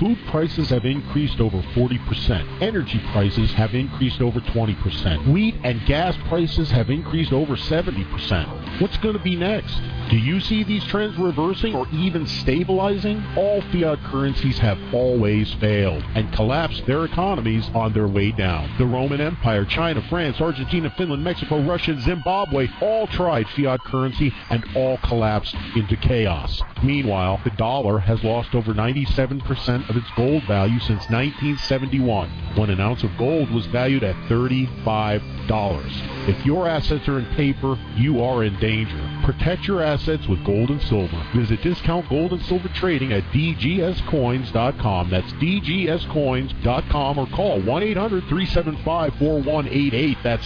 Food prices have increased over 40%. Energy prices have increased over 20%. Wheat and gas prices have increased over 70%. What's going to be next? Do you see these trends reversing or even stabilizing? All fiat currencies have always failed and collapsed their economies on their way down. The Roman Empire, China, France, Argentina, Finland, Mexico, Russia, and Zimbabwe all tried fiat currency and all collapsed into chaos. Meanwhile, the dollar has lost over 97% of its gold value since 1971, when an ounce of gold was valued at $35. If your assets are in paper, you are in danger. Protect your assets with gold and silver. Visit Discount Gold and Silver Trading at dgscoins.com. That's dgscoins.com, or call 1-800-375-4188. That's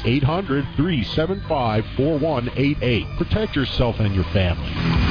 800-375-4188. Protect yourself and your family.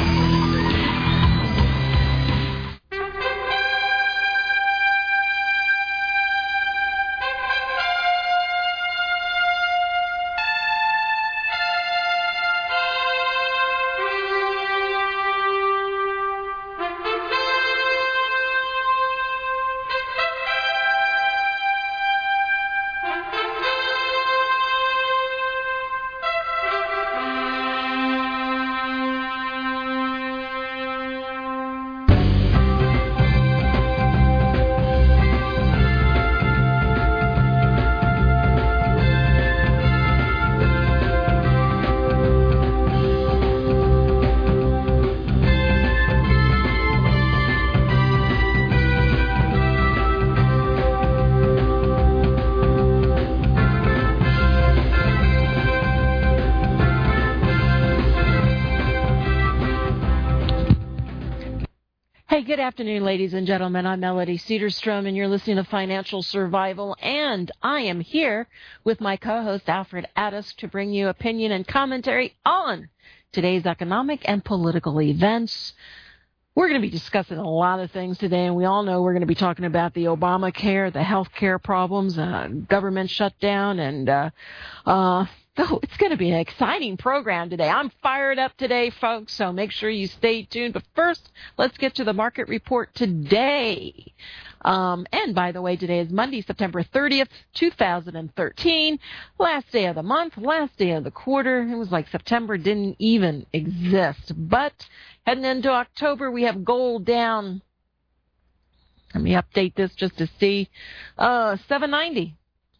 Good afternoon, ladies and gentlemen. I'm Melody Cedarstrom, and you're listening to Financial Survival. And I am here with my co-host, Alfred Addis, to bring you opinion and commentary on today's economic and political events. We're going to be discussing a lot of things today, and we all know we're going to be talking about the Obamacare, the health care problems, government shutdown, and so it's going to be an exciting program today. I'm fired up today, folks, so make sure you stay tuned. But first, let's get to the market report today. And by the way, today is Monday, September 30th, 2013. Last day of the month, last day of the quarter. It was like September didn't even exist. But heading into October, we have gold down. Let me update this just to see. $7.90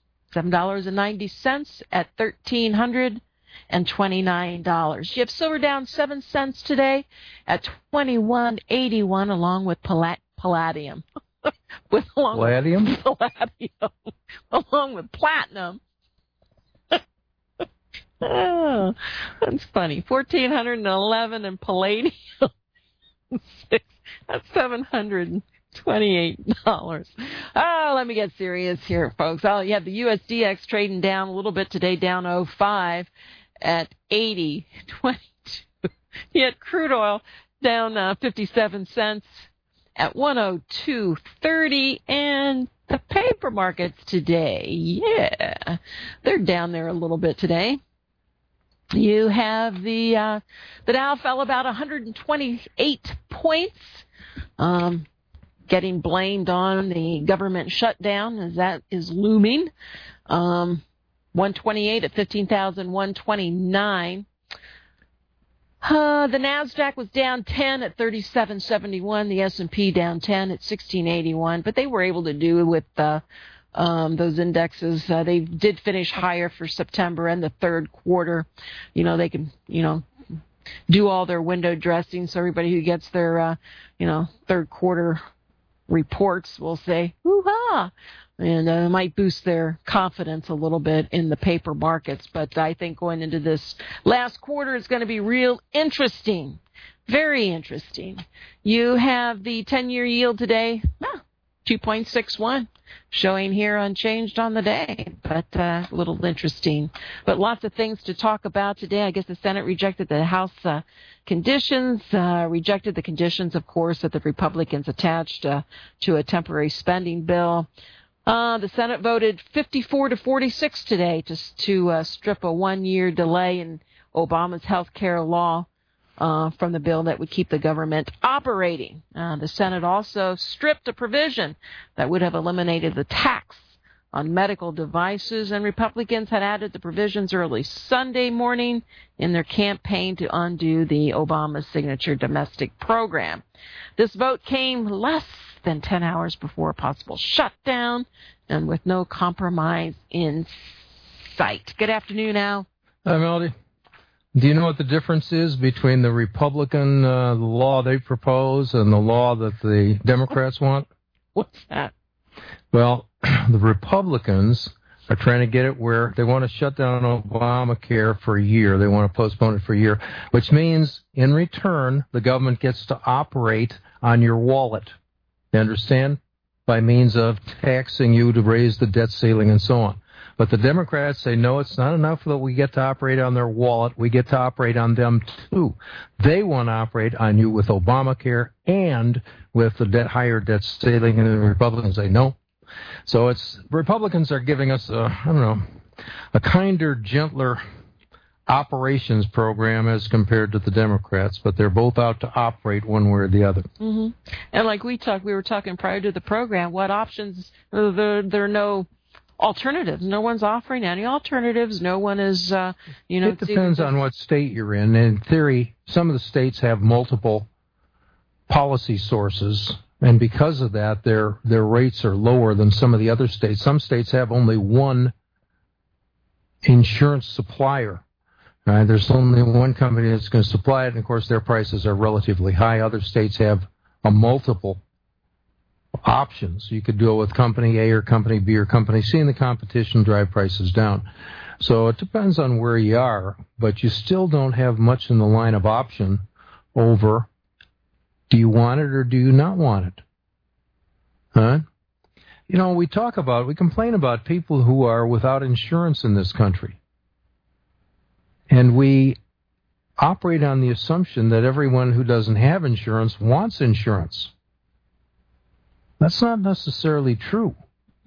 at $1,329. You have silver down 7 cents today at $21.81, along with palladium. Palladium? Along with platinum. Oh, that's funny. 1,411 and palladium. That's $728. Oh, let me get serious here, folks. Oh, you have the USDX trading down a little bit today, down 0.5 at 80.22. You had crude oil down 57 cents at 102.30, and the paper markets today, yeah, they're down there a little bit today. You have the Dow fell about 128 points. Getting blamed on the government shutdown as that is looming. 128 at 15,129. The NASDAQ was down 10 at 3771. The S&P down 10 at 1681. But they were able to do with those indexes. They did finish higher for September and the third quarter. You know, they can, do all their window dressing. So everybody who gets their, third quarter reports will say, hoo-ha, and might boost their confidence a little bit in the paper markets. But I think going into this last quarter is going to be real interesting, very interesting. You have the 10-year yield today, 2.61, showing here unchanged on the day, but a little interesting. But lots of things to talk about today. I guess the Senate rejected the House conditions, rejected the conditions, of course, that the Republicans attached to a temporary spending bill. The Senate voted 54-46 today to strip a one-year delay in Obama's health care law from the bill that would keep the government operating. The Senate also stripped a provision that would have eliminated the tax on medical devices, and Republicans had added the provisions early Sunday morning in their campaign to undo the Obama signature domestic program. This vote came less than 10 hours before a possible shutdown and with no compromise in sight. Good afternoon, Al. Hi, Melody. Do you know what the difference is between the Republican the law they propose and the law that the Democrats want? What's that? Well, the Republicans are trying to get it where they want to shut down Obamacare for a year. They want to postpone it for a year, which means in return the government gets to operate on your wallet. You understand? By means of taxing you to raise the debt ceiling and so on. But the Democrats say, no, it's not enough that we get to operate on their wallet. We get to operate on them, too. They want to operate on you with Obamacare and with the higher debt ceiling, and the Republicans say, no. So Republicans are giving us, a kinder, gentler operations program as compared to the Democrats, but they're both out to operate one way or the other. Mm-hmm. And like we were talking prior to the program, what options, there are no alternatives. No one's offering any alternatives. No one is, It depends on what state you're in. In theory, some of the states have multiple policy sources, and because of that, their rates are lower than some of the other states. Some states have only one insurance supplier. There's only one company that's going to supply it, and of course their prices are relatively high. Other states have a multiple options. You could go with company A or company B or company C, and the competition drive prices down. So it depends on where you are, but you still don't have much in the line of option over do you want it or do you not want it? Huh? We complain about people who are without insurance in this country. And we operate on the assumption that everyone who doesn't have insurance wants insurance. That's not necessarily true.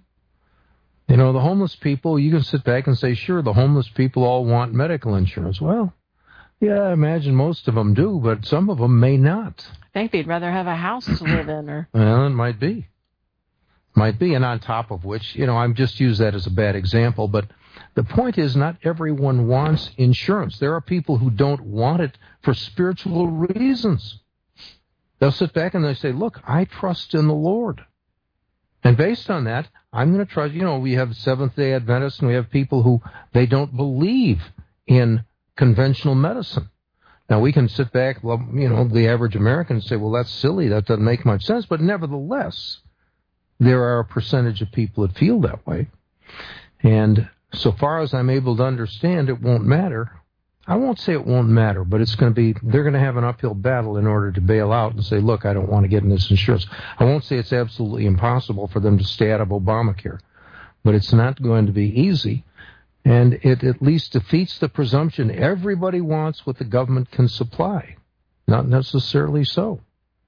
The homeless people, you can sit back and say, sure, the homeless people all want medical insurance. Well, yeah, I imagine most of them do, but some of them may not. I think they'd rather have a house to live in. Well, it might be. And on top of which, I'm just use that as a bad example, but the point is not everyone wants insurance. There are people who don't want it for spiritual reasons. They'll sit back and they say, look, I trust in the Lord. And based on that, I'm going to trust, we have Seventh-day Adventists and we have people who they don't believe in conventional medicine. Now, we can sit back, the average American and say, well, that's silly. That doesn't make much sense. But nevertheless, there are a percentage of people that feel that way. And so far as I'm able to understand, it won't matter. I won't say it won't matter, but they're going to have an uphill battle in order to bail out and say, look, I don't want to get in this insurance. I won't say it's absolutely impossible for them to stay out of Obamacare, but it's not going to be easy. And it at least defeats the presumption everybody wants what the government can supply. Not necessarily so.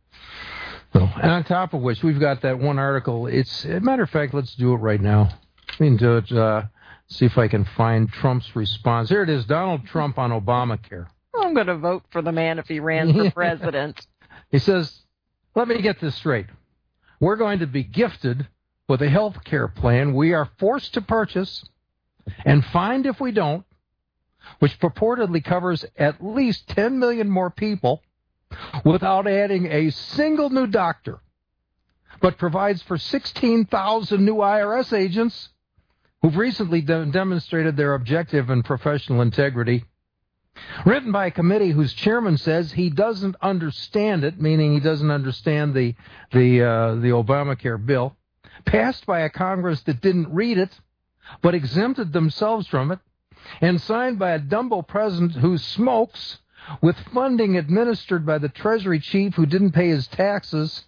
And on top of which, we've got that one article. As a matter of fact, let's do it right now. Do it. See if I can find Trump's response. Here it is, Donald Trump on Obamacare. I'm going to vote for the man if he ran for president. He says, let me get this straight. We're going to be gifted with a health care plan we are forced to purchase and fined if we don't, which purportedly covers at least 10 million more people without adding a single new doctor, but provides for 16,000 new IRS agents who've recently demonstrated their objective and professional integrity. Written by a committee whose chairman says he doesn't understand it, meaning he doesn't understand the Obamacare bill. Passed by a Congress that didn't read it, but exempted themselves from it. And signed by a Dumbo president who smokes, with funding administered by the Treasury chief who didn't pay his taxes,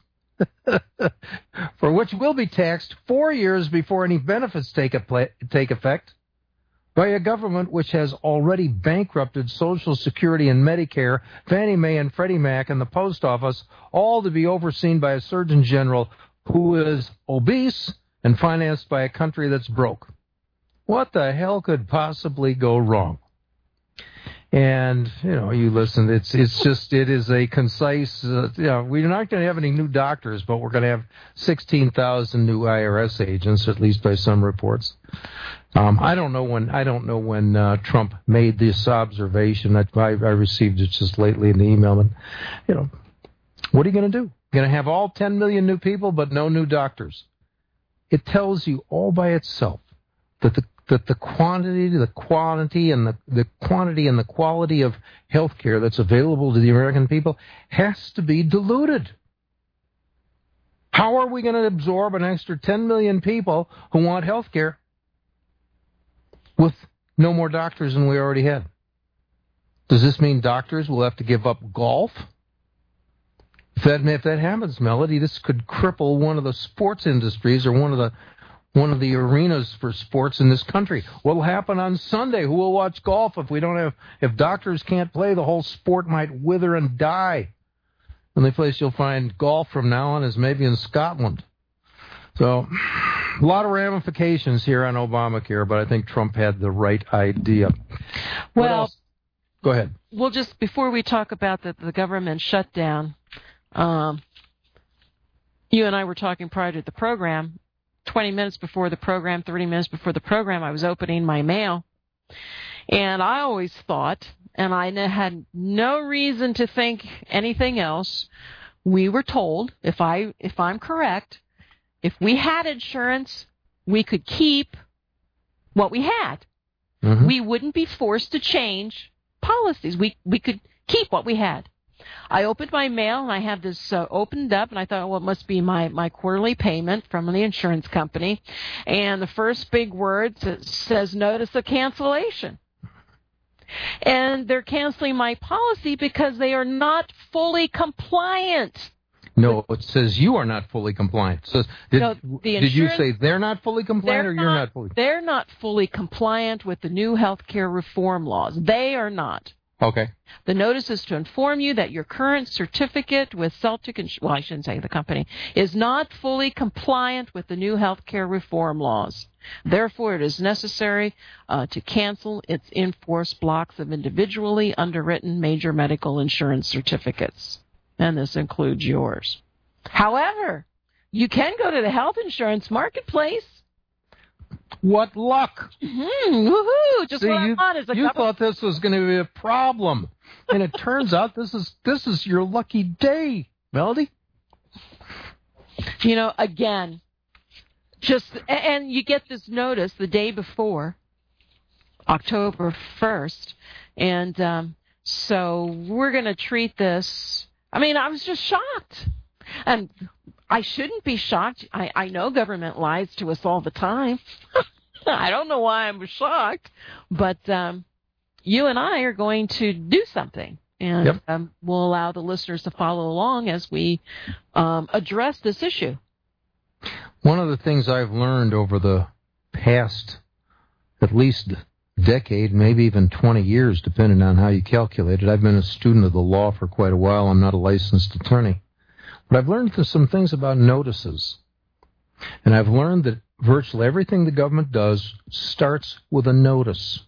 for which will be taxed 4 years before any benefits take effect, by a government which has already bankrupted Social Security and Medicare, Fannie Mae and Freddie Mac, and the post office, all to be overseen by a Surgeon General who is obese and financed by a country that's broke. What the hell could possibly go wrong? And, you listen, it is a concise, we're not going to have any new doctors, but we're going to have 16,000 new IRS agents, at least by some reports. I don't know when Trump made this observation. I received it just lately in the email. But, what are you going to do? You're going to have all 10 million new people, but no new doctors. It tells you all by itself that the quantity, and the quality of health care that's available to the American people has to be diluted. How are we going to absorb an extra 10 million people who want health care with no more doctors than we already had? Does this mean doctors will have to give up golf? If that happens, Melody, this could cripple one of the sports industries or one of the arenas for sports in this country. What will happen on Sunday? Who will watch golf if doctors can't play? The whole sport might wither and die. The only place you'll find golf from now on is maybe in Scotland. So, a lot of ramifications here on Obamacare, but I think Trump had the right idea. Well, go ahead. Well, just before we talk about the government shutdown, you and I were talking prior to the program. 20 minutes before the program, 30 minutes before the program, I was opening my mail. And I always thought, and I had no reason to think anything else, we were told, if I'm correct, if we had insurance, we could keep what we had. Mm-hmm. We wouldn't be forced to change policies. We could keep what we had. I opened my mail, and I have this opened up, and I thought, well, it must be my quarterly payment from the insurance company. And the first big word says notice of cancellation. And they're canceling my policy because they are not fully compliant. No, it says you are not fully compliant. So did you say they're not fully compliant or you're not fully compliant? They're not fully compliant with the new health care reform laws. They are not. Okay. The notice is to inform you that your current certificate with Celtic, well, I shouldn't say the company, is not fully compliant with the new health care reform laws. Therefore, it is necessary to cancel its in-force blocks of individually underwritten major medical insurance certificates. And this includes yours. However, you can go to the health insurance marketplace. What luck! Woohoo! Just what I want is a You thought this was going to be a problem, and it turns out this is your lucky day, Melody. Again, and you get this notice the day before, October 1st, and so we're going to treat this. I mean, I was just shocked, and I shouldn't be shocked. I know government lies to us all the time. I don't know why I'm shocked, but you and I are going to do something, and we'll allow the listeners to follow along as we address this issue. One of the things I've learned over the past at least decade, maybe even 20 years, depending on how you calculate it. I've been a student of the law for quite a while. I'm not a licensed attorney. But I've learned some things about notices. And I've learned that virtually everything the government does starts with a notice.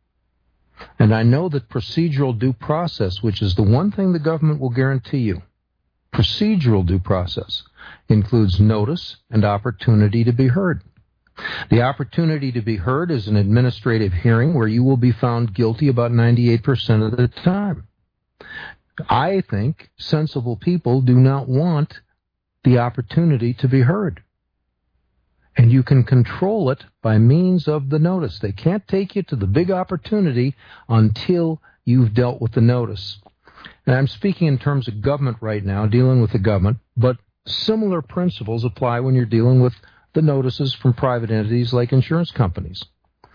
And I know that procedural due process, which is the one thing the government will guarantee you, procedural due process includes notice and opportunity to be heard. The opportunity to be heard is an administrative hearing where you will be found guilty about 98% of the time. I think sensible people do not want the opportunity to be heard. And you can control it by means of the notice. They can't take you to the big opportunity until you've dealt with the notice. And I'm speaking in terms of government right now, dealing with the government, but similar principles apply when you're dealing with the notices from private entities like insurance companies.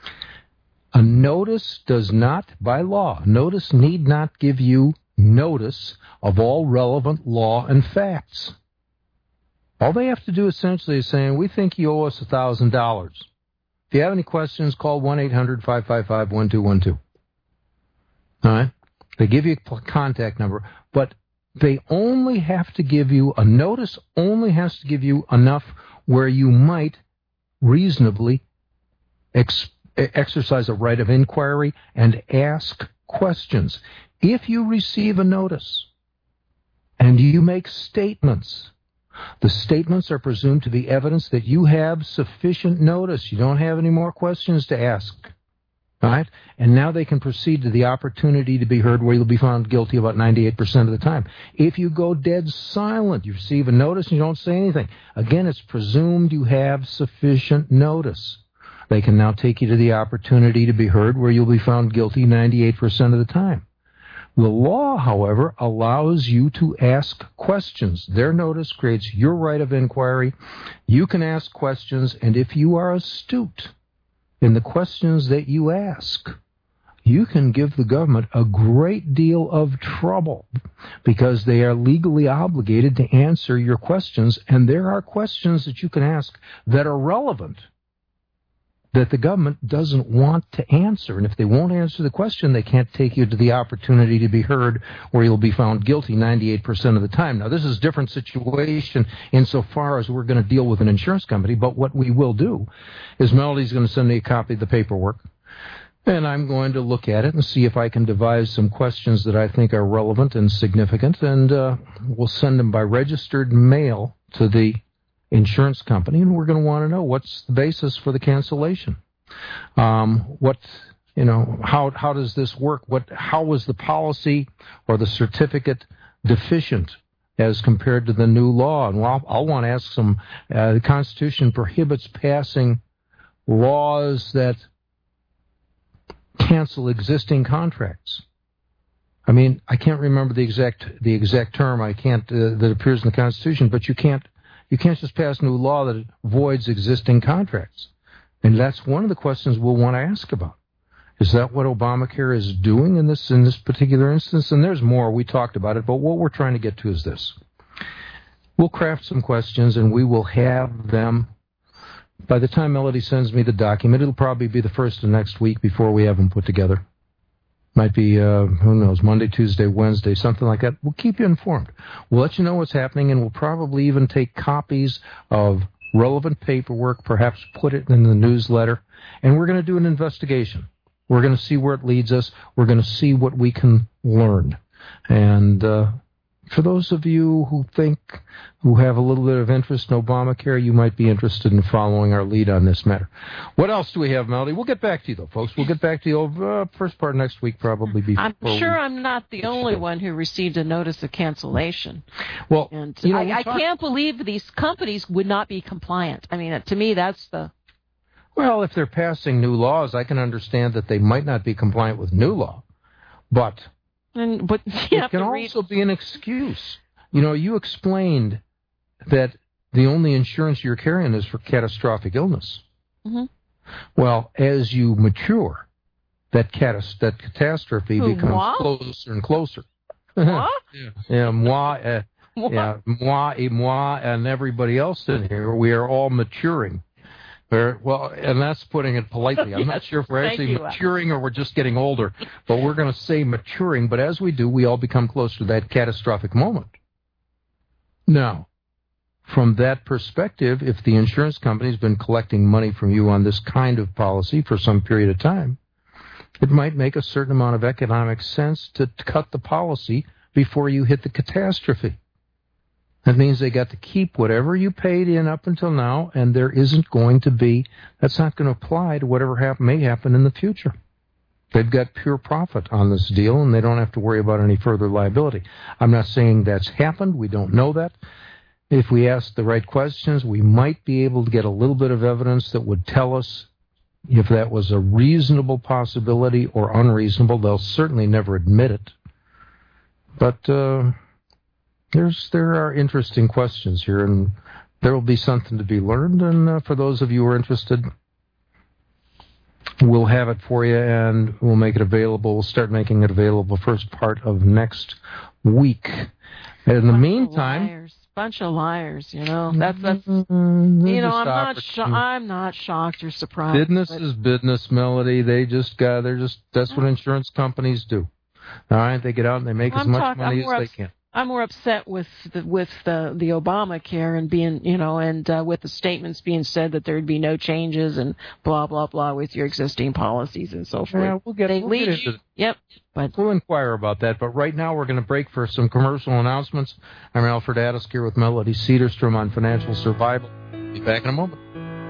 A notice does not, by law, notice need not give you notice of all relevant law and facts. All they have to do essentially is saying, we think you owe us $1,000. If you have any questions, call 1-800-555-1212. All right? They give you a contact number, but they only have to give you, a notice only has to give you enough where you might reasonably exercise a right of inquiry and ask questions. If you receive a notice and you make statements, the statements are presumed to be evidence that you have sufficient notice. You don't have any more questions to ask. All right? And now they can proceed to the opportunity to be heard, where you'll be found guilty about 98% of the time. If you go dead silent, you receive a notice and you don't say anything, again, it's presumed you have sufficient notice. They can now take you to the opportunity to be heard, where you'll be found guilty 98% of the time. The law, however, allows you to ask questions. Their notice creates your right of inquiry. You can ask questions, and if you are astute in the questions that you ask, you can give the government a great deal of trouble, because they are legally obligated to answer your questions, and there are questions that you can ask that are relevant that the government doesn't want to answer. And if they won't answer the question, they can't take you to the opportunity to be heard, where you'll be found guilty 98% of the time. Now, this is a different situation insofar as we're going to deal with an insurance company, but what we will do is Melody's going to send me a copy of the paperwork, and I'm going to look at it and see if I can devise some questions that I think are relevant and significant, and we'll send them by registered mail to the insurance company, and we're going to want to know what's the basis for the cancellation. How does this work? How was the policy or the certificate deficient as compared to the new law? And I'll want to ask some. The Constitution prohibits passing laws that cancel existing contracts. I mean, I can't remember the exact term. I can't that appears in the Constitution, but you can't just pass new law that voids existing contracts. And that's one of the questions we'll want to ask about. Is that what Obamacare is doing in this particular instance? And there's more. We talked about it, but what we're trying to get to is this. We'll craft some questions, and we will have them. By the time Melody sends me the document, it'll probably be the first of next week before we have them put together. Might be, who knows, Monday, Tuesday, Wednesday, something like that. We'll keep you informed. We'll let you know what's happening, and we'll probably even take copies of relevant paperwork, perhaps put it in the newsletter, and we're going to do an investigation. We're going to see where it leads us. We're going to see what we can learn. And for those of you who have a little bit of interest in Obamacare, you might be interested in following our lead on this matter. What else do we have, Melody? We'll get back to you, though, folks. We'll get back to you first part of next week, probably. I'm sure I'm not the only one who received a notice of cancellation. Well, and I can't believe these companies would not be compliant. I mean, to me, that's the... Well, if they're passing new laws, I can understand that they might not be compliant with new law, but it can also be an excuse. You explained that the only insurance you're carrying is for catastrophic illness. Well, as you mature, that catastrophe becomes closer and closer. What? Moi, and everybody else in here, we are all maturing. Well, and that's putting it politely. I'm not sure if we're actually maturing or we're just getting older, but we're going to say maturing. But as we do, we all become closer to that catastrophic moment. Now, from that perspective, if the insurance company's been collecting money from you on this kind of policy for some period of time, it might make a certain amount of economic sense to cut the policy before you hit the catastrophe. That means they got to keep whatever you paid in up until now, and that's not going to apply to whatever may happen in the future. They've got pure profit on this deal, and they don't have to worry about any further liability. I'm not saying that's happened. We don't know that. If we ask the right questions, we might be able to get a little bit of evidence that would tell us if that was a reasonable possibility or unreasonable. They'll certainly never admit it. But there are interesting questions here, and there will be something to be learned. And for those of you who are interested, we'll have it for you, and we'll make it available. We'll start making it available first part of next week. And in the meantime... Bunch of liars, That's I'm not shocked or surprised. Business is business, Melody. That's what insurance companies do. All right, they get out and they make as much money as they can. I'm more upset with the Obamacare and being, with the statements being said that there'd be no changes and blah blah blah with your existing policies and so forth. Yeah, we'll get into it. Yep. But we'll inquire about that. But right now we're going to break for some commercial announcements. I'm Alfred Addis here with Melody Cedarstrom on Financial Survival. Be back in a moment.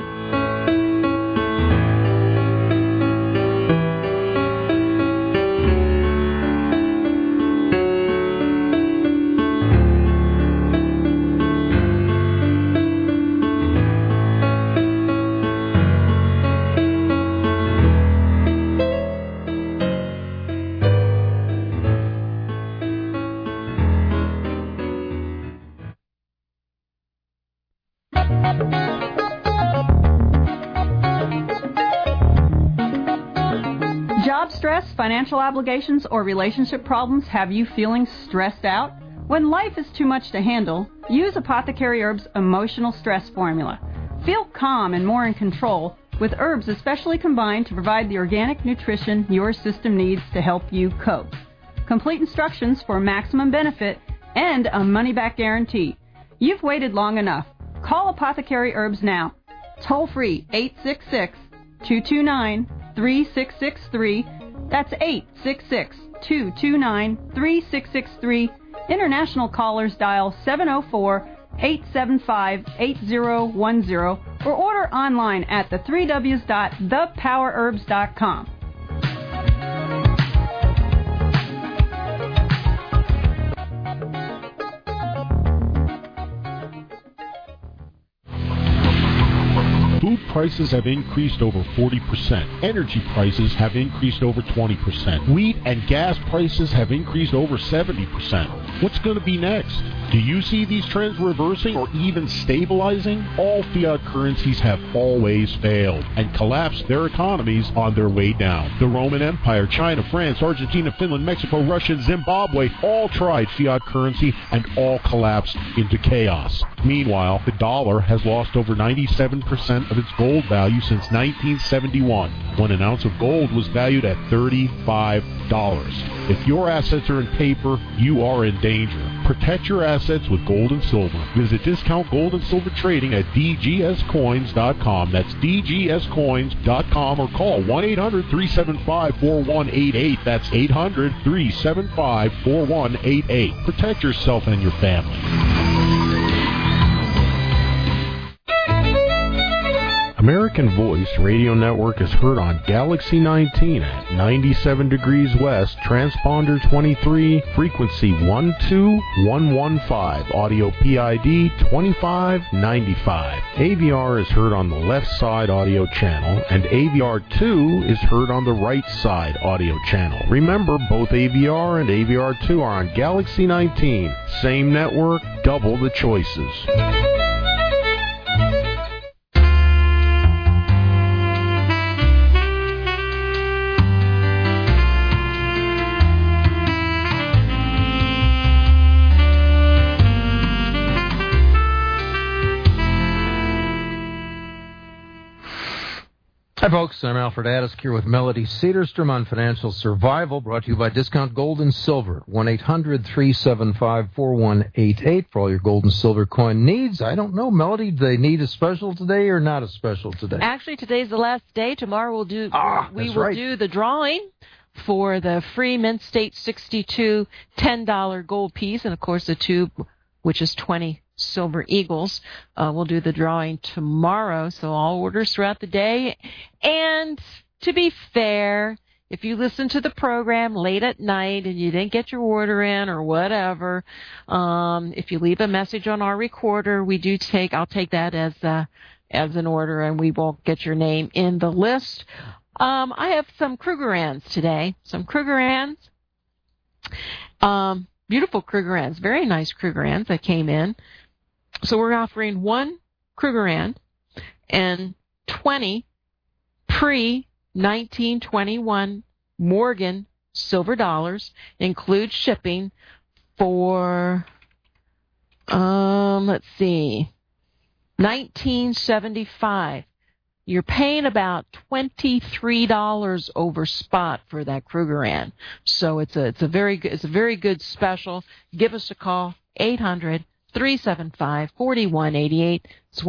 Financial obligations or relationship problems have you feeling stressed out? When life is too much to handle, use Apothecary Herbs Emotional Stress Formula. Feel calm and more in control with herbs especially combined to provide the organic nutrition your system needs to help you cope. Complete instructions for maximum benefit and a money-back guarantee. You've waited long enough. Call Apothecary Herbs now. Toll free 866-229-3663. That's 866-229-3663. International callers dial 704-875-8010 or order online at the3ws.thepowerherbs.com. Food prices have increased over 40%. Energy prices have increased over 20%. Wheat and gas prices have increased over 70%. What's going to be next? Do you see these trends reversing or even stabilizing? All fiat currencies have always failed and collapsed their economies on their way down. The Roman Empire, China, France, Argentina, Finland, Mexico, Russia, and Zimbabwe all tried fiat currency and all collapsed into chaos. Meanwhile, the dollar has lost over 97% of its gold value since 1971, when an ounce of gold was valued at $35. If your assets are in paper, you are in danger. Protect your assets with gold and silver. Visit Discount Gold and Silver Trading at dgscoins.com. That's dgscoins.com, or call 1-800-375-4188. That's 800-375-4188. Protect yourself and your family. American Voice Radio Network is heard on Galaxy 19 at 97 degrees west, transponder 23, frequency 12115, audio PID 2595. AVR is heard on the left side audio channel, and AVR2 is heard on the right side audio channel. Remember, both AVR and AVR2 are on Galaxy 19. Same network, double the choices. Hi, folks. I'm Alfred Addis here with Melody Cedarstrom on Financial Survival, brought to you by Discount Gold and Silver. 1-800-375-4188 for all your gold and silver coin needs. I don't know, Melody, do they need a special today or not a special today? Actually, today's the last day. Tomorrow we'll do do the drawing for the free Mint State 62 $10 gold piece, and of course the tube, which is 20 Silver Eagles. We'll do the drawing tomorrow, so all orders throughout the day. And to be fair, if you listen to the program late at night and you didn't get your order in or whatever, if you leave a message on our recorder, I'll take that as an order, and we will get your name in the list. I have some Krugerrands today. Some Krugerrands. Beautiful Krugerrands. Very nice Krugerrands that came in. So we're offering 1 Krugerrand and 20 pre-1921 Morgan silver dollars, includes shipping, for, $19.75. you're paying about $23 over spot for that Krugerrand. So it's a very good special. Give us a call, 800-375-4188. It's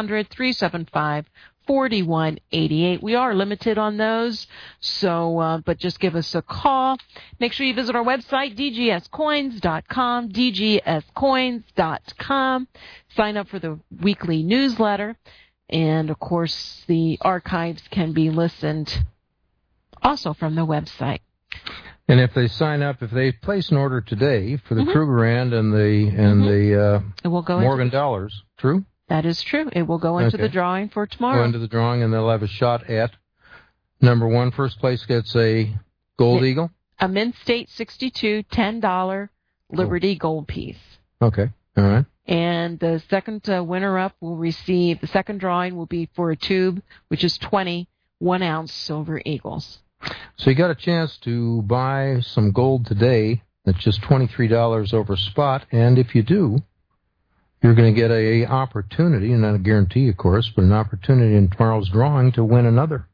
1-800-375-4188. We are limited on those, so but just give us a call. Make sure you visit our website, dgscoins.com, dgscoins.com. Sign up for the weekly newsletter, and of course the archives can be listened also from the website. And if they sign up, if they place an order today for the Krugerrand and the Morgan dollars, true? That is true. It will go into the drawing for tomorrow. Go into the drawing, and they'll have a shot at number one. First place gets a Gold Eagle. A Mint State 62 $10 Liberty gold piece. Okay. All right. And the second winner-up will receive, the second drawing will be for a tube, which is 20 1-ounce Silver Eagles. So you got a chance to buy some gold today that's just $23 over spot, and if you do, you're going to get an opportunity, and not a guarantee, of course, but an opportunity in tomorrow's drawing to win another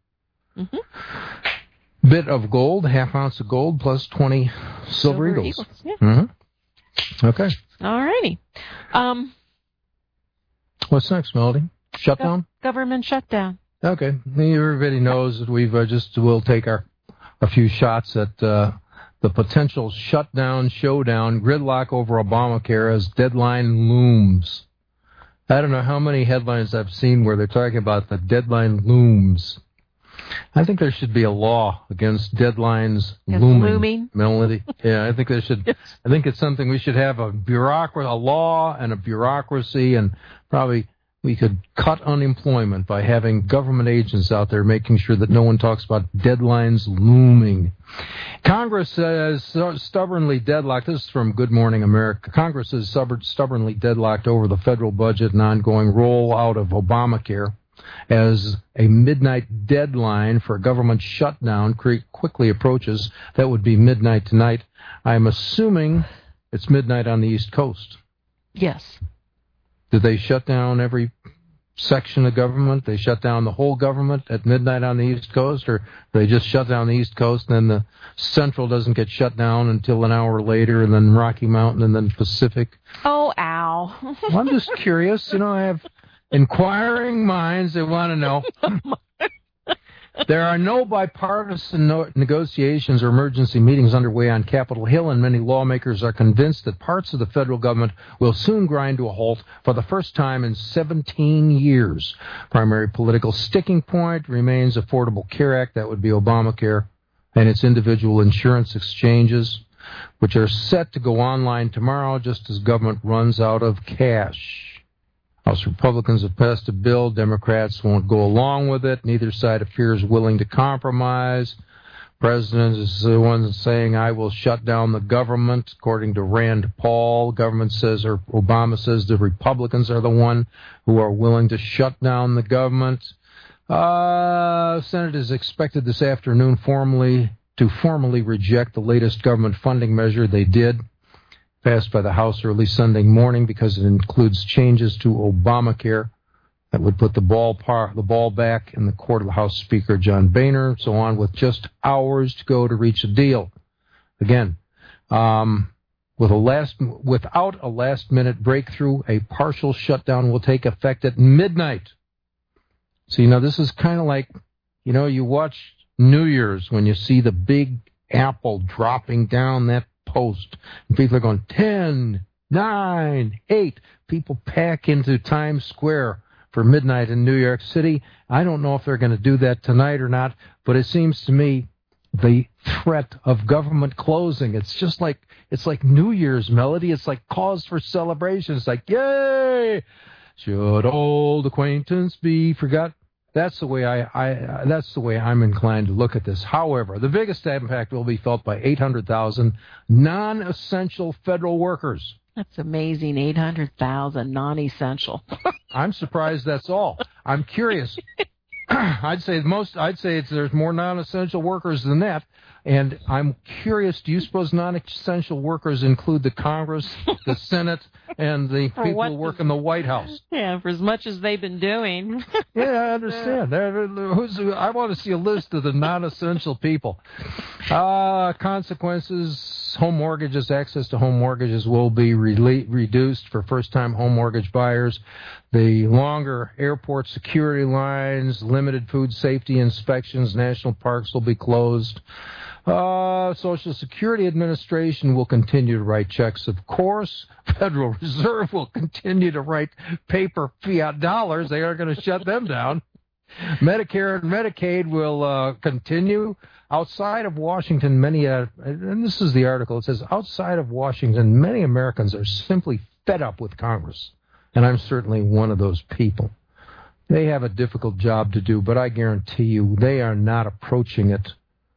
bit of gold, half ounce of gold, plus 20 Silver Eagles. Yeah. Okay. All righty. What's next, Melody? Shutdown? Government shutdown. Okay. Everybody knows that we'll take a few shots at the potential shutdown, showdown, gridlock over Obamacare as deadline looms. I don't know how many headlines I've seen where they're talking about the deadline looms. I think there should be a law against deadlines looming. Melody. Yeah, I think there should. Yes. I think it's something we should have a law and a bureaucracy, and probably we could cut unemployment by having government agents out there making sure that no one talks about deadlines looming. Congress is stubbornly deadlocked. This is from Good Morning America. Congress is stubbornly deadlocked over the federal budget and ongoing rollout of Obamacare as a midnight deadline for a government shutdown quickly approaches. That would be midnight tonight. I'm assuming it's midnight on the East Coast. Yes. Did they shut down every section of government? They shut down the whole government at midnight on the East Coast, or they just shut down the East Coast and then the Central doesn't get shut down until an hour later, and then Rocky Mountain, and then Pacific? Oh, ow. Well, I'm just curious. I have inquiring minds that want to know. There are no bipartisan negotiations or emergency meetings underway on Capitol Hill, and many lawmakers are convinced that parts of the federal government will soon grind to a halt for the first time in 17 years. Primary political sticking point remains Affordable Care Act, that would be Obamacare, and its individual insurance exchanges, which are set to go online tomorrow just as government runs out of cash. House Republicans have passed a bill. Democrats won't go along with it. Neither side appears willing to compromise. President is the one saying, I will shut down the government, according to Rand Paul. Government says, or Obama says, the Republicans are the one who are willing to shut down the government. Senate is expected this afternoon to formally reject the latest government funding measure. They did. Passed by the House early Sunday morning because it includes changes to Obamacare that would put the ball back in the court of the House Speaker John Boehner, so on, with just hours to go to reach a deal. Again, without a last-minute breakthrough, a partial shutdown will take effect at midnight. See, now this is kind of like, you watch New Year's when you see the big apple dropping down that post, and people are going 10, 9, 8. People pack into Times Square for midnight in New York City. I don't know if they're going to do that tonight or not, but it seems to me the threat of government closing, it's like New Year's, Melody. It's like cause for celebration. It's like, yay! Should old acquaintance be forgot? That's the way that's the way I'm inclined to look at this. However, the biggest impact will be felt by 800,000 non-essential federal workers. That's amazing, 800,000 non-essential. I'm surprised that's all. I'm curious. I'd say there's more non-essential workers than that. And I'm curious, do you suppose non-essential workers include the Congress, the Senate, and the people who work in the White House. Yeah, for as much as they've been doing. Yeah, I understand. I want to see a list of the non-essential people. Consequences, home mortgages, access to home mortgages will be reduced for first-time home mortgage buyers. The longer airport security lines, limited food safety inspections, national parks will be closed. Social Security Administration will continue to write checks, of course. Federal Reserve will continue to write paper fiat dollars. They aren't going to shut them down. Medicare and Medicaid will continue. Outside of Washington, many, and this is the article, it says, outside of Washington, many Americans are simply fed up with Congress. And I'm certainly one of those people. They have a difficult job to do, but I guarantee you they are not approaching it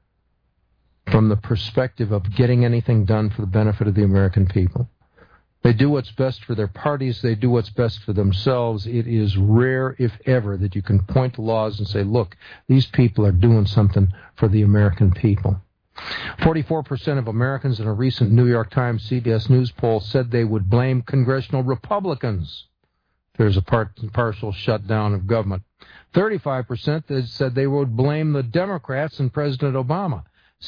from the perspective of getting anything done for the benefit of the American people. They do what's best for their parties. They do what's best for themselves. It is rare, if ever, that you can point to laws and say, look, these people are doing something for the American people. 44% of Americans in a recent New York Times CBS News poll said they would blame congressional Republicans if there's a partial shutdown of government. 35% said they would blame the Democrats and President Obama.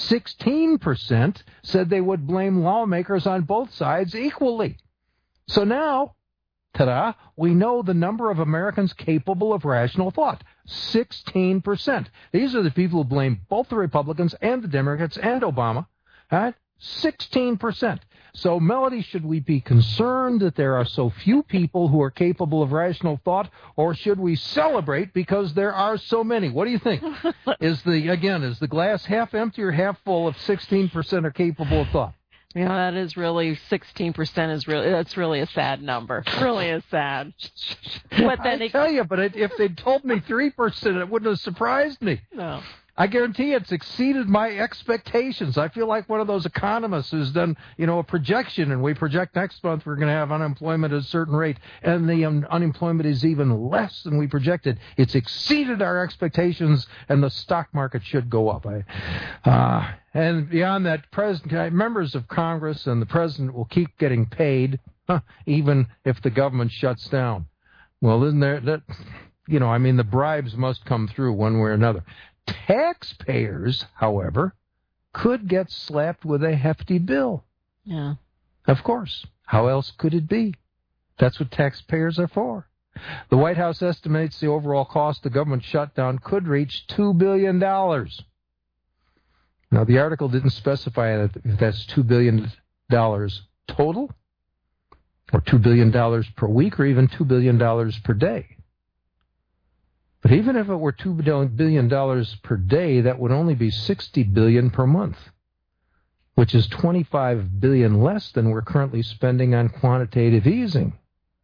16% said they would blame lawmakers on both sides equally. So now, ta-da, we know the number of Americans capable of rational thought. 16%. These are the people who blame both the Republicans and the Democrats and Obama. Right? 16%. So, Melody, should we be concerned that there are so few people who are capable of rational thought, or should we celebrate because there are so many? What do you think? Is the glass half empty or half full if 16% are capable of thought? Yeah, that is really 16%. That's really a sad number. Really is sad. But then if they'd told me 3%, it wouldn't have surprised me. No. I guarantee it's exceeded my expectations. I feel like one of those economists who's done, a projection, and we project next month we're going to have unemployment at a certain rate, and the unemployment is even less than we projected. It's exceeded our expectations, and the stock market should go up. And beyond that, members of Congress and the president will keep getting paid, even if the government shuts down. Well, isn't there that? The bribes must come through one way or another. Taxpayers, however, could get slapped with a hefty bill. Yeah. Of course. How else could it be? That's what taxpayers are for. The White House estimates the overall cost of government shutdown could reach $2 billion. Now, the article didn't specify if that's $2 billion total, or $2 billion per week, or even $2 billion per day. But even if it were $2 billion per day, that would only be $60 billion per month, which is $25 billion less than we're currently spending on quantitative easing.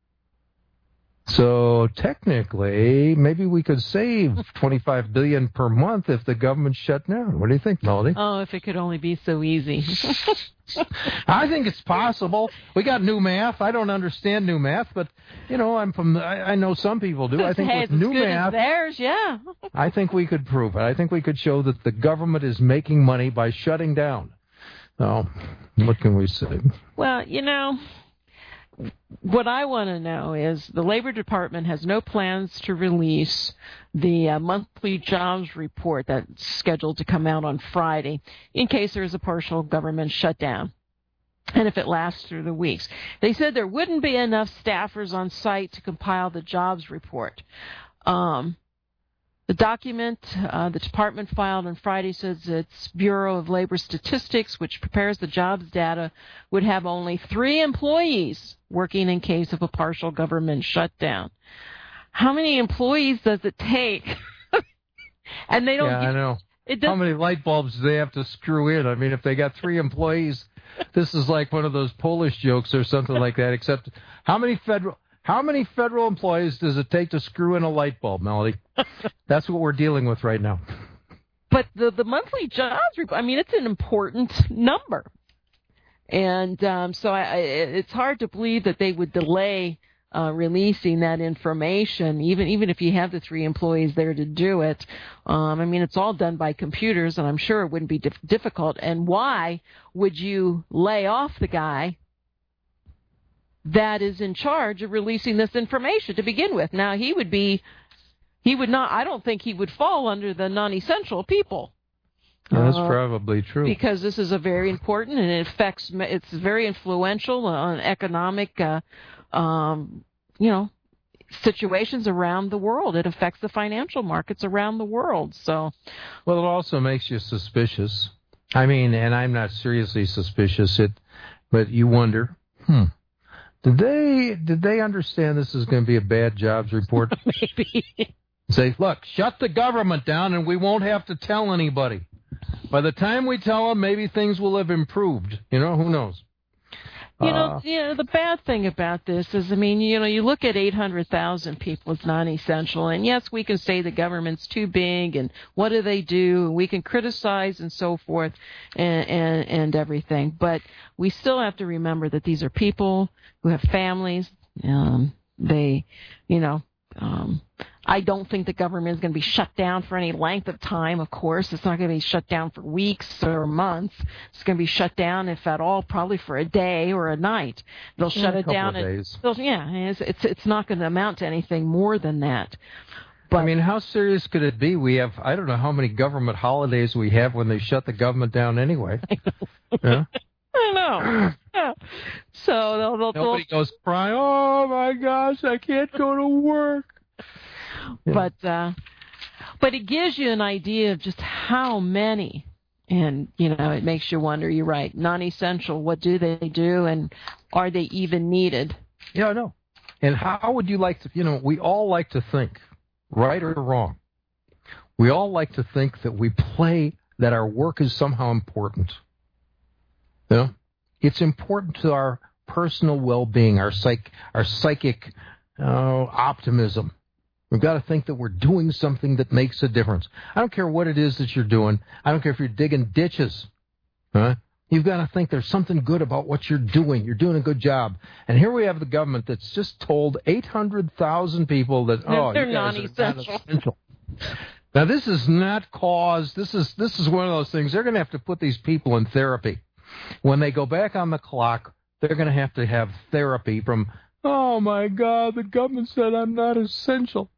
So technically, maybe we could save $25 billion per month if the government shut down. What do you think, Melody? Oh, if it could only be so easy. I think it's possible. We got new math. I don't understand new math, but I know some people do. I think with new math, theirs, yeah. I think we could prove it. I think we could show that the government is making money by shutting down. So, what can we say? Well, what I want to know is the Labor Department has no plans to release the monthly jobs report that's scheduled to come out on Friday in case there's a partial government shutdown and if it lasts through the weeks. They said there wouldn't be enough staffers on site to compile the jobs report. The document the department filed on Friday says its Bureau of Labor Statistics, which prepares the jobs data, would have only 3 employees working in case of a partial government shutdown. How many employees does it take? And they don't. Yeah, I know. How many light bulbs do they have to screw in? I mean, if they got 3 employees, this is like one of those Polish jokes or something like that. Except how many federal employees does it take to screw in a light bulb, Melody? That's what we're dealing with right now. But the monthly jobs report, it's an important number. And so it's hard to believe that they would delay releasing that information, even if you have the 3 employees there to do it. It's all done by computers, and I'm sure it wouldn't be difficult. And why would you lay off the guy that is in charge of releasing this information to begin with. Now, he would not, I don't think he would fall under the non-essential people. That's probably true. Because this is a very important, and it's very influential on economic, situations around the world. It affects the financial markets around the world. So, well, it also makes you suspicious. I mean, and I'm not seriously suspicious, but you wonder, did they understand this is going to be a bad jobs report? Maybe. Say, look, shut the government down, and we won't have to tell anybody. By the time we tell them, maybe things will have improved. Who knows? The bad thing about this is, you look at 800,000 people as non-essential, and yes, we can say the government's too big, and what do they do? And we can criticize and so forth, and everything. But we still have to remember that these are people who have families. I don't think the government is going to be shut down for any length of time, of course. It's not going to be shut down for weeks or months. It's going to be shut down, if at all, probably for a day or a night. They'll shut it down. It's not going to amount to anything more than that. But, how serious could it be? We have, I don't know how many government holidays we have when they shut the government down anyway. I know. Yeah. So nobody goes crying, oh my gosh, I can't go to work. Yeah. But it gives you an idea of just how many, and it makes you wonder. You're right, non-essential. What do they do, and are they even needed? Yeah, I know. And how would you like to? We all like to think, right or wrong. We all like to think that our work is somehow important. It's important to our personal well-being, our psychic optimism. We've got to think that we're doing something that makes a difference. I don't care what it is that you're doing. I don't care if you're digging ditches. You've got to think there's something good about what you're doing. You're doing a good job. And here we have the government that's just told 800,000 people that, they're you guys are non-essential. Now, this is not cause. This is one of those things. They're going to have to put these people in therapy. When they go back on the clock, they're going to have therapy from, oh, my God, the government said I'm not essential.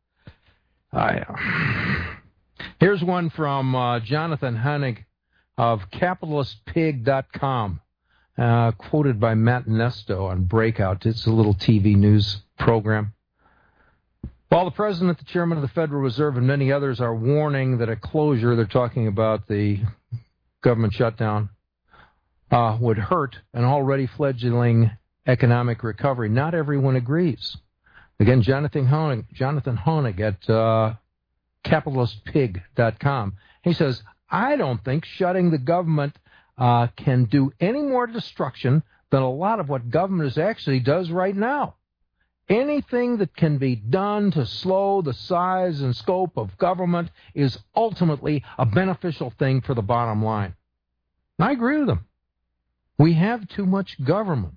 Here's one from Jonathan Honig of CapitalistPig.com, quoted by Matt Nesto on Breakout. It's a little TV news program. While the President, the Chairman of the Federal Reserve, and many others are warning that a closure, they're talking about the government shutdown, would hurt an already fledgling economic recovery, not everyone agrees. Again, Jonathan Honig at CapitalistPig.com. He says, I don't think shutting the government can do any more destruction than a lot of what government actually does right now. Anything that can be done to slow the size and scope of government is ultimately a beneficial thing for the bottom line. And I agree with him. We have too much government.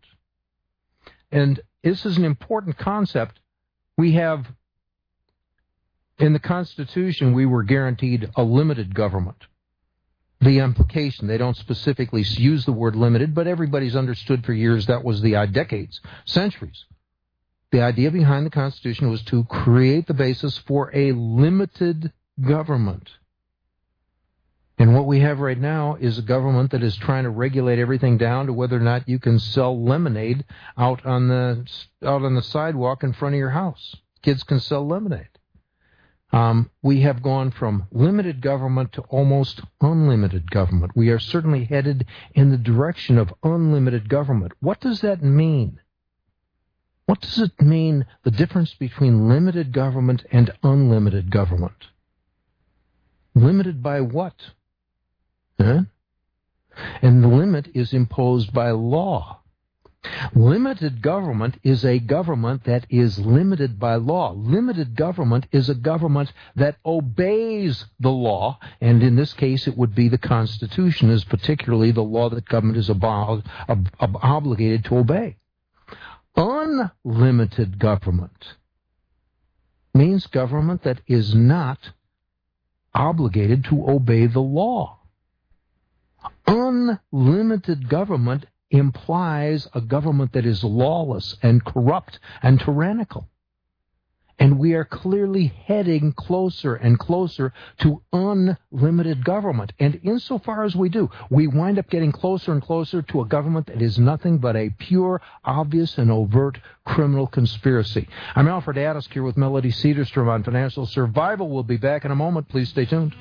And this is an important concept. We have, in the Constitution, we were guaranteed a limited government. The implication, they don't specifically use the word limited, but everybody's understood for years that was the decades, centuries. The idea behind the Constitution was to create the basis for a limited government. And what we have right now is a government that is trying to regulate everything down to whether or not you can sell lemonade out on the sidewalk in front of your house. Kids can sell lemonade. We have gone from limited government to almost unlimited government. We are certainly headed in the direction of unlimited government. What does that mean? What does it mean, the difference between limited government and unlimited government? Limited by what? And the limit is imposed by law. Limited government is a government that is limited by law. Limited government is a government that obeys the law, and in this case it would be the Constitution, is particularly the law that government is obligated to obey. Unlimited government means government that is not obligated to obey the law. Unlimited government implies a government that is lawless and corrupt and tyrannical. And we are clearly heading closer and closer to unlimited government. And insofar as we do, we wind up getting closer and closer to a government that is nothing but a pure, obvious, and overt criminal conspiracy. I'm Alfred Addisk here with Melody Cedarstrom on Financial Survival. We'll be back in a moment. Please stay tuned.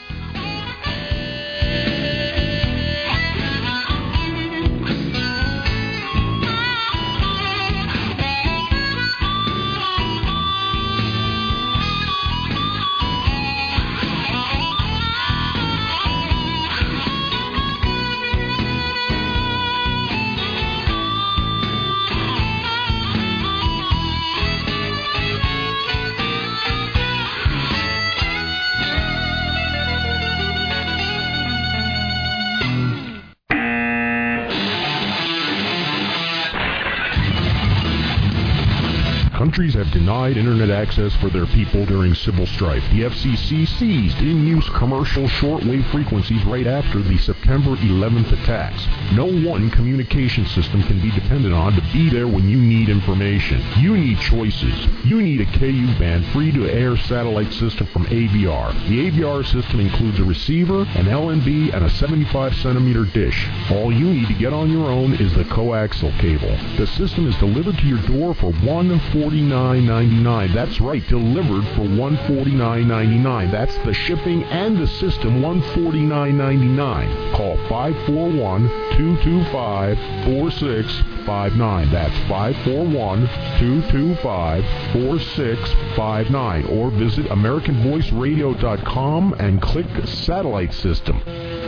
Countries have denied internet access for their people during civil strife. The FCC seized in-use commercial shortwave frequencies right after the September 11th attacks. No one communication system can be depended on to be there when you need information. You need choices. You need a KU-band free-to-air satellite system from ABR. The ABR system includes a receiver, an LNB, and a 75-centimeter dish. All you need to get on your own is the coaxial cable. The system is delivered to your door for $149.99. That's right, delivered for $149.99. That's the shipping and the system, $149.99. Call 541-225-4659. That's 541-225-4659. Or visit AmericanVoiceRadio.com and click Satellite System.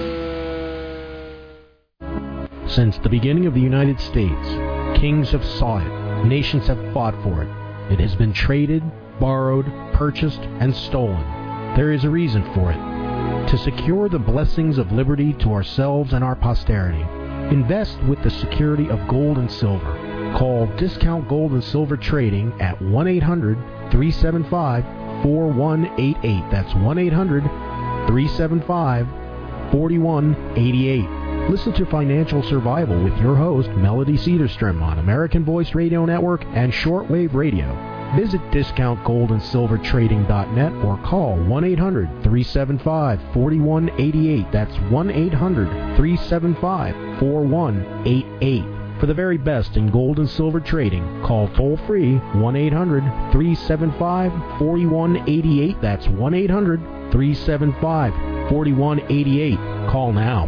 Since the beginning of the United States, kings have sought it. Nations have fought for it. It has been traded, borrowed, purchased, and stolen. There is a reason for it. To secure the blessings of liberty to ourselves and our posterity, invest with the security of gold and silver. Call Discount Gold and Silver Trading at 1-800-375-4188. That's 1-800-375-4188. Listen to Financial Survival with your host, Melody Cedarstrom, on American Voice Radio Network and Shortwave Radio. Visit DiscountGoldandSilverTrading.net or call 1-800-375-4188. That's 1-800-375-4188. For the very best in gold and silver trading, call toll-free 1-800-375-4188. That's 1-800-375-4188. Call now.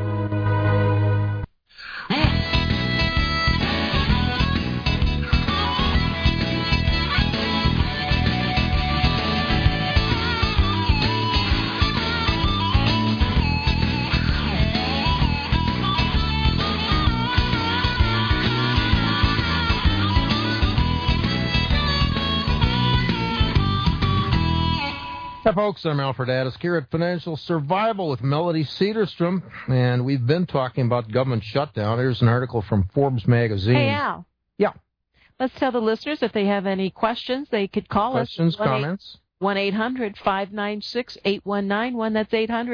Hi, folks. I'm Alfred Addisk here at Financial Survival with Melody Cedarstrom, and we've been talking about government shutdown. Here's an article from Forbes magazine. Hey, Al. Yeah. Let's tell the listeners if they have any questions, they could call Questions, us. comments? 1-800-596-8191. That's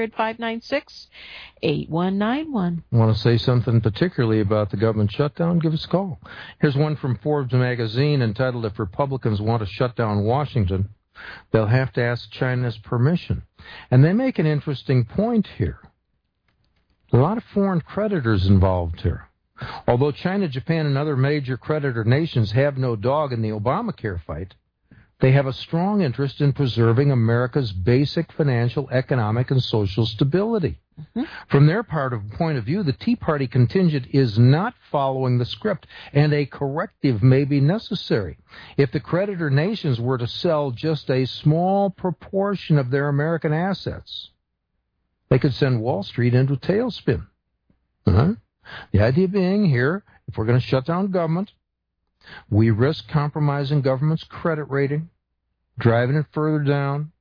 800-596-8191. Want to say something particularly about the government shutdown? Give us a call. Here's one from Forbes magazine entitled, "If Republicans Want to Shut Down Washington, They'll Have to Ask China's Permission." And they make an interesting point here. A lot of foreign creditors involved here. Although China, Japan, and other major creditor nations have no dog in the Obamacare fight, they have a strong interest in preserving America's basic financial, economic, and social stability. Mm-hmm. From their point of view, the Tea Party contingent is not following the script, and a corrective may be necessary. If the creditor nations were to sell just a small proportion of their American assets, they could send Wall Street into a tailspin. Uh-huh. The idea being here, if we're going to shut down government, we risk compromising government's credit rating, driving it further down.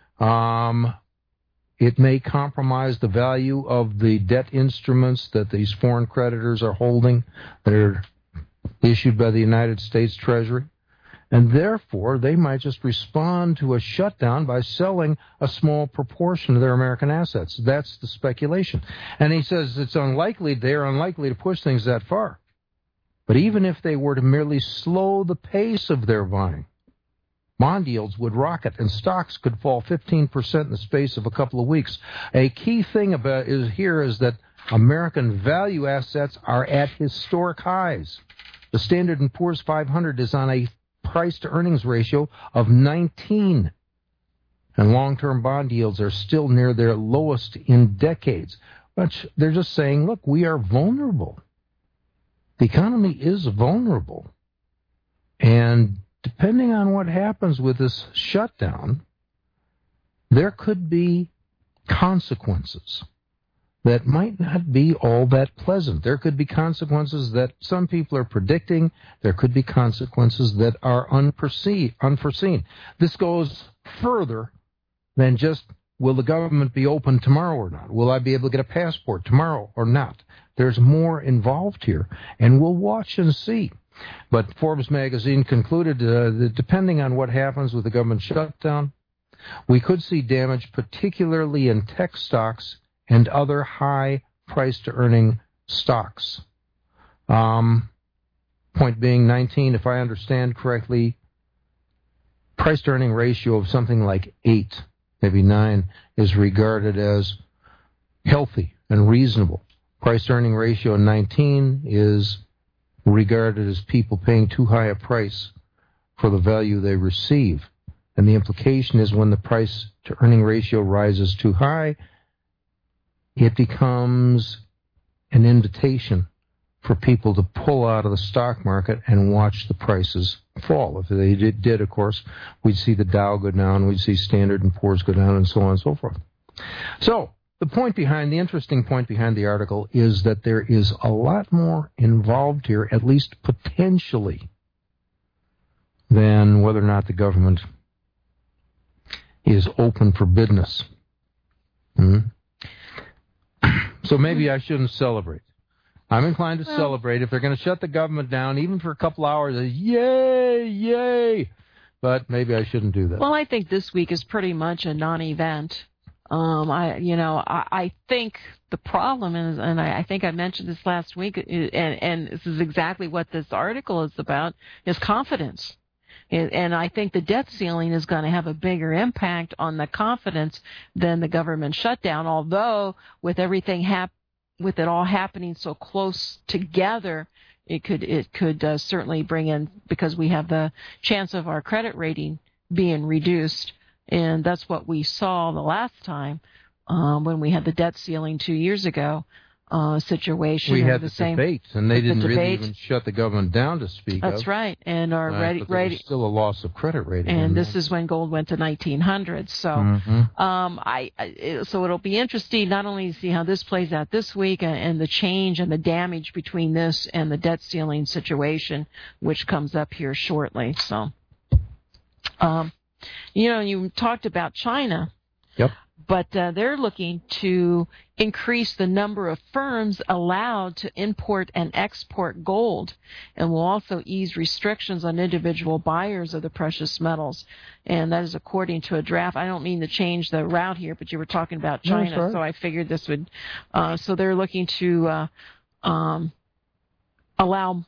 It may compromise the value of the debt instruments that these foreign creditors are holding that are issued by the United States Treasury. And therefore, they might just respond to a shutdown by selling a small proportion of their American assets. That's the speculation. And he says they're unlikely to push things that far. But even if they were to merely slow the pace of their buying, bond yields would rocket and stocks could fall 15% in the space of a couple of weeks. A key thing is that American value assets are at historic highs. The Standard & Poor's 500 is on a price-to-earnings ratio of 19. And long-term bond yields are still near their lowest in decades. But they're just saying, look, we are vulnerable. The economy is vulnerable. And depending on what happens with this shutdown, there could be consequences that might not be all that pleasant. There could be consequences that some people are predicting. There could be consequences that are unforeseen. This goes further than just, will the government be open tomorrow or not? Will I be able to get a passport tomorrow or not? There's more involved here, and we'll watch and see. But Forbes magazine concluded that depending on what happens with the government shutdown, we could see damage, particularly in tech stocks and other high price-to-earning stocks. Point being, 19, if I understand correctly, price-to-earning ratio of something like 8, maybe 9, is regarded as healthy and reasonable. Price-to-earning ratio of 19 is regarded as people paying too high a price for the value they receive. And the implication is when the price-to-earning ratio rises too high, it becomes an invitation for people to pull out of the stock market and watch the prices fall. If they did, of course, we'd see the Dow go down, we'd see Standard & Poor's go down, and so on and so forth. So, the interesting point behind the article is that there is a lot more involved here, at least potentially, than whether or not the government is open for business. So maybe I shouldn't celebrate. I'm inclined to celebrate. If they're going to shut the government down, even for a couple hours, yay, yay. But maybe I shouldn't do that. Well, I think this week is pretty much a non-event. I think the problem is, and I think I mentioned this last week, and this is exactly what this article is about, is confidence. And I think the debt ceiling is going to have a bigger impact on the confidence than the government shutdown, although with everything with it all happening so close together, it could certainly bring in, because we have the chance of our credit rating being reduced. And that's what we saw the last time when we had the debt ceiling 2 years ago situation. We had the debate, and they didn't really even shut the government down to speak of. That's right. And our but there was still a loss of credit rating. And this is when gold went to 1900. So, so it'll be interesting not only to see how this plays out this week and the change and the damage between this and the debt ceiling situation, which comes up here shortly. So, you talked about China. Yep. But they're looking to increase the number of firms allowed to import and export gold, and will also ease restrictions on individual buyers of the precious metals. And that is according to a draft. I don't mean to change the route here, but you were talking about China, no, so I figured this would. So they're looking to allow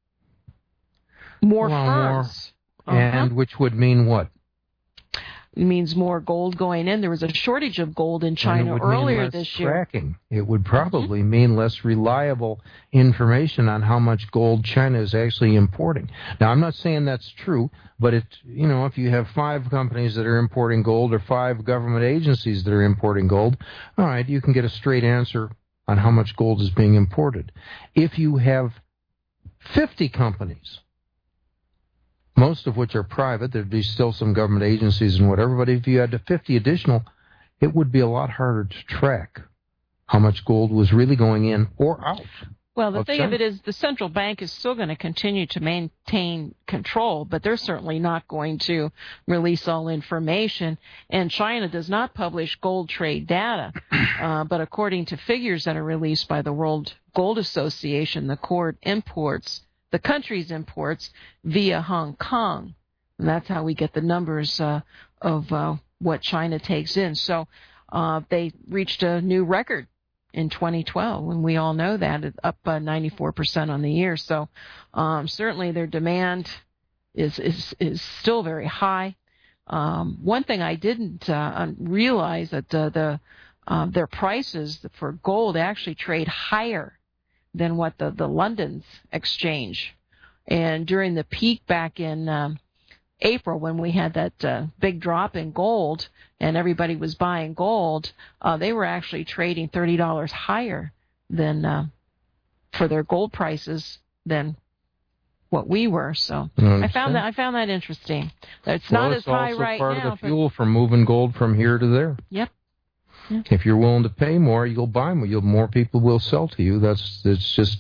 more firms. And which would mean what? It means more gold going in. There was a shortage of gold in China earlier this year. Tracking. It would probably mean less reliable information on how much gold China is actually importing. Now, I'm not saying that's true, but if you have 5 companies that are importing gold or 5 government agencies that are importing gold, all right, you can get a straight answer on how much gold is being imported. If you have 50 companies, most of which are private, there'd be still some government agencies and whatever, but if you had 50 additional, it would be a lot harder to track how much gold was really going in or out. Well, the thing of it is the central bank is still going to continue to maintain control, but they're certainly not going to release all information. And China does not publish gold trade data, but according to figures that are released by the World Gold Association, the country's imports via Hong Kong And that's how we get the numbers of what China takes in. So they reached a new record in 2012, and we all know that, it's up 94% on the year. So certainly their demand is still very high. One thing I didn't realize that their prices for gold actually trade higher than what the London's exchange. And during the peak back in April, when we had that big drop in gold and everybody was buying gold, they were actually trading $30 higher than for their gold prices than what we were. So I found that interesting. It's not as high right now. It's also part of the fuel for moving gold from here to there. Yep. If you're willing to pay more, you'll buy more. More people will sell to you. It's just,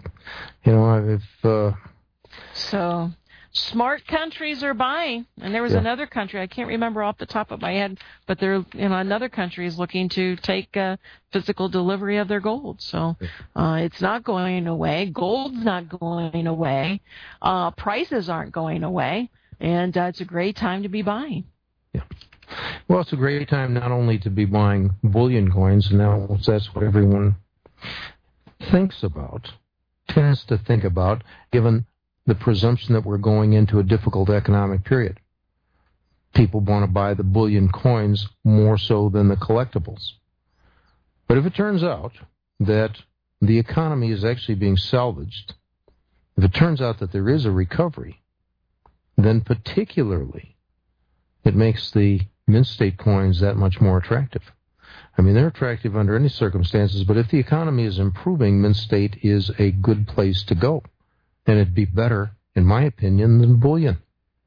So smart countries are buying, and there was another country, I can't remember off the top of my head, but another country is looking to take physical delivery of their gold. So it's not going away. Gold's not going away. Prices aren't going away, and it's a great time to be buying. Yeah. Well, it's a great time not only to be buying bullion coins, and now that's what everyone tends to think about, given the presumption that we're going into a difficult economic period. People want to buy the bullion coins more so than the collectibles. But if it turns out that the economy is actually being salvaged, if it turns out that there is a recovery, then particularly it makes the mint state coins that much more attractive. I mean, they're attractive under any circumstances, but if the economy is improving, mint state is a good place to go. And it'd be better, in my opinion, than bullion.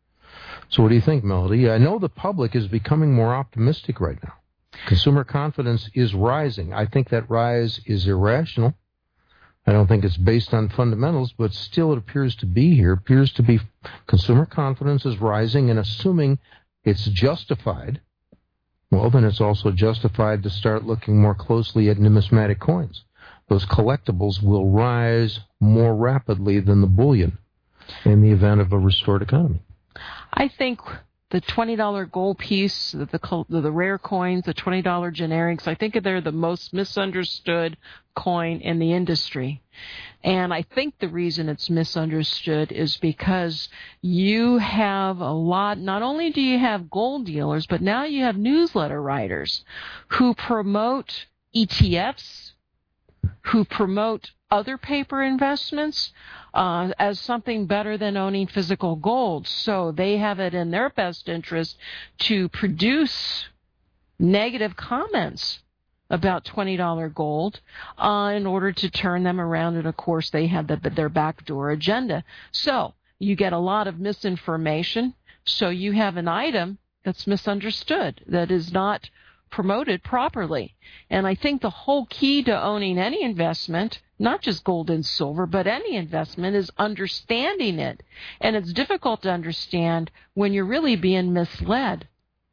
So what do you think, Melody? I know the public is becoming more optimistic right now. Consumer confidence is rising. I think that rise is irrational. I don't think it's based on fundamentals, but still it appears to be here. Consumer confidence is rising, and assuming it's justified, well, then it's also justified to start looking more closely at numismatic coins. Those collectibles will rise more rapidly than the bullion in the event of a restored economy. I think the $20 gold piece, the rare coins, the $20 generics, I think they're the most misunderstood coin in the industry. And I think the reason it's misunderstood is because you have a lot, not only do you have gold dealers, but now you have newsletter writers who promote ETFs, who promote other paper investments as something better than owning physical gold. So they have it in their best interest to produce negative comments about $20 gold in order to turn them around. And, of course, they have their backdoor agenda. So you get a lot of misinformation. So you have an item that's misunderstood, that is not promoted properly. And I think the whole key to owning any investment, not just gold and silver, but any investment, is understanding it. And it's difficult to understand when you're really being misled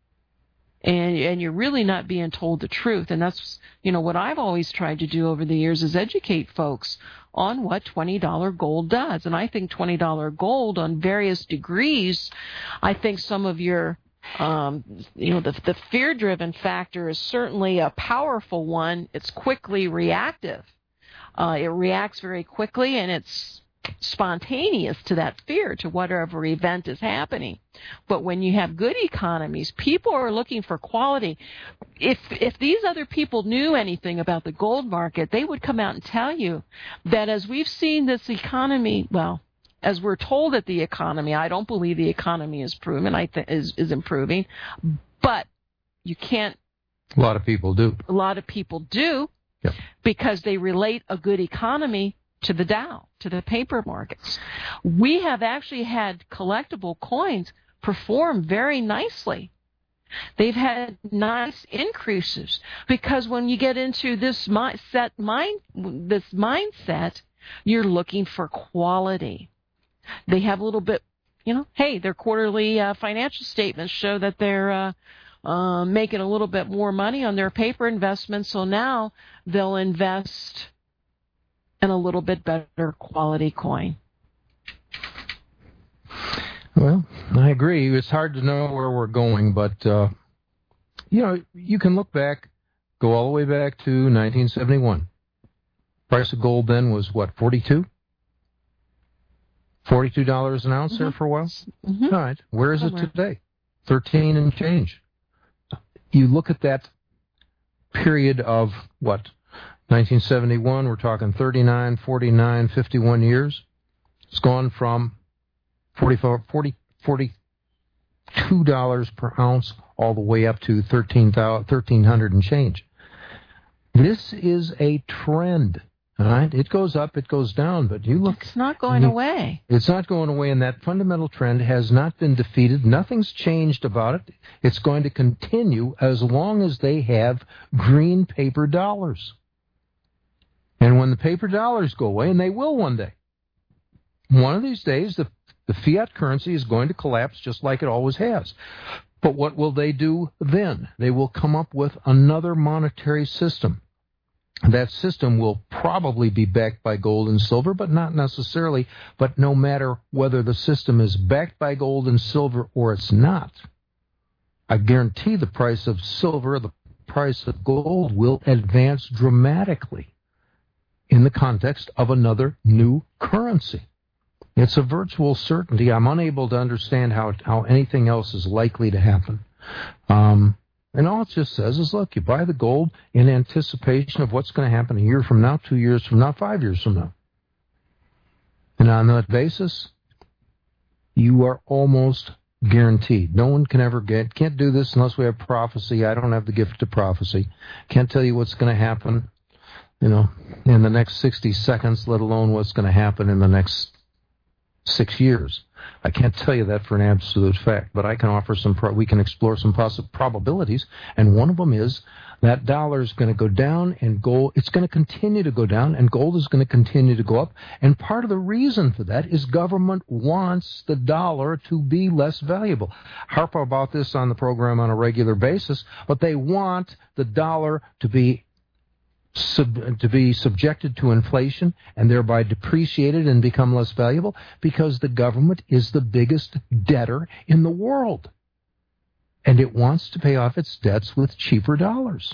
and you're really not being told the truth. And that's, what I've always tried to do over the years is educate folks on what $20 gold does. And I think $20 gold on various degrees, I think some of your the fear-driven factor is certainly a powerful one. It's quickly reactive. It reacts very quickly, and it's spontaneous to that fear, to whatever event is happening. But when you have good economies, people are looking for quality. If these other people knew anything about the gold market, they would come out and tell you that as we've seen this economy, as we're told that the economy, I don't believe the economy is is improving, but you can't. A lot of people do. A lot of people do, because they relate a good economy to the Dow, to the paper markets. We have actually had collectible coins perform very nicely. They've had nice increases because when you get into this mindset, you're looking for quality. They have a little bit, their quarterly financial statements show that they're making a little bit more money on their paper investments, so now they'll invest in a little bit better quality coin. Well, I agree. It's hard to know where we're going, but, you can look back, go all the way back to 1971. Price of gold then was, what, $42? $42 an ounce there for a while? Mm-hmm. All right. Where is it today? 13 and change. You look at that period of, 1971, we're talking 39, 49, 51 years. It's gone from $42 per ounce all the way up to $1,300 and change. This is a trend. All right, it goes up, it goes down, but you look... It's not going away. It's not going away, and that fundamental trend has not been defeated. Nothing's changed about it. It's going to continue as long as they have green paper dollars. And when the paper dollars go away, and they will one day, one of these days, the fiat currency is going to collapse just like it always has. But what will they do then? They will come up with another monetary system. That system will probably be backed by gold and silver, but not necessarily. But no matter whether the system is backed by gold and silver or it's not, I guarantee the price of silver, the price of gold will advance dramatically in the context of another new currency. It's a virtual certainty. I'm unable to understand how anything else is likely to happen. And all it just says is, look, you buy the gold in anticipation of what's going to happen a year from now, 2 years from now, 5 years from now. And on that basis, you are almost guaranteed. No one can't do this unless we have prophecy. I don't have the gift of prophecy. Can't tell you what's going to happen, in the next 60 seconds, let alone what's going to happen in the next 6 years. I can't tell you that for an absolute fact, but I can offer we can explore some probabilities, and one of them is that dollar is going to go down and gold, it's going to continue to go down, and gold is going to continue to go up, and part of the reason for that is government wants the dollar to be less valuable. Harp about this on the program on a regular basis, but they want the dollar to be subjected to inflation and thereby depreciated and become less valuable because the government is the biggest debtor in the world. And it wants to pay off its debts with cheaper dollars.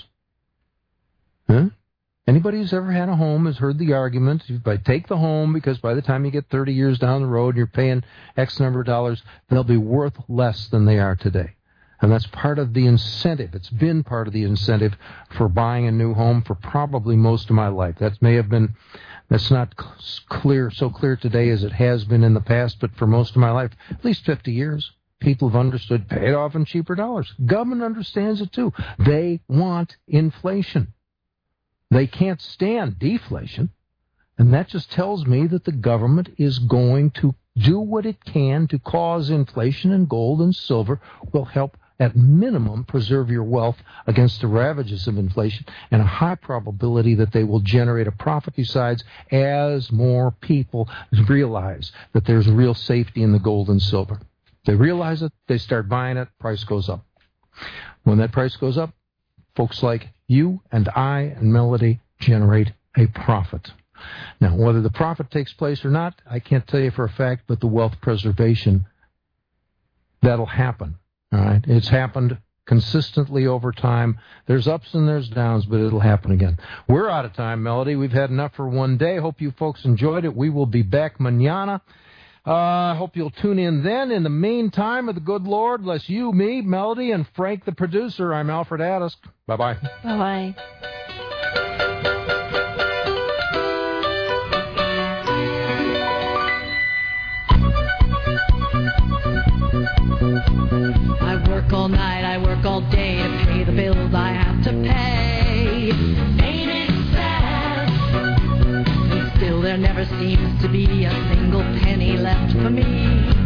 Anybody who's ever had a home has heard the argument, take the home because by the time you get 30 years down the road, you're paying X number of dollars, they'll be worth less than they are today. And that's part of the incentive. It's been part of the incentive for buying a new home for probably most of my life. That's not so clear today as it has been in the past, but for most of my life, at least 50 years, people have understood pay it off in cheaper dollars. Government understands it too. They want inflation. They can't stand deflation. And that just tells me that the government is going to do what it can to cause inflation, and gold and silver will help at minimum preserve your wealth against the ravages of inflation, and a high probability that they will generate a profit besides as more people realize that there's real safety in the gold and silver. They realize it, they start buying it, price goes up. When that price goes up, folks like you and I and Melody generate a profit. Now, whether the profit takes place or not, I can't tell you for a fact, but the wealth preservation, that'll happen. All right, it's happened consistently over time. There's ups and there's downs, but it'll happen again. We're out of time, Melody. We've had enough for one day. Hope you folks enjoyed it. We will be back mañana. Hope you'll tune in then. In the meantime, of the good Lord, bless you, me, Melody, and Frank, the producer. I'm Alfred Addis. Bye-bye. Bye-bye. All night, I work all day to pay the bills I have to pay. Ain't it sad? And still there never seems to be a single penny left for me.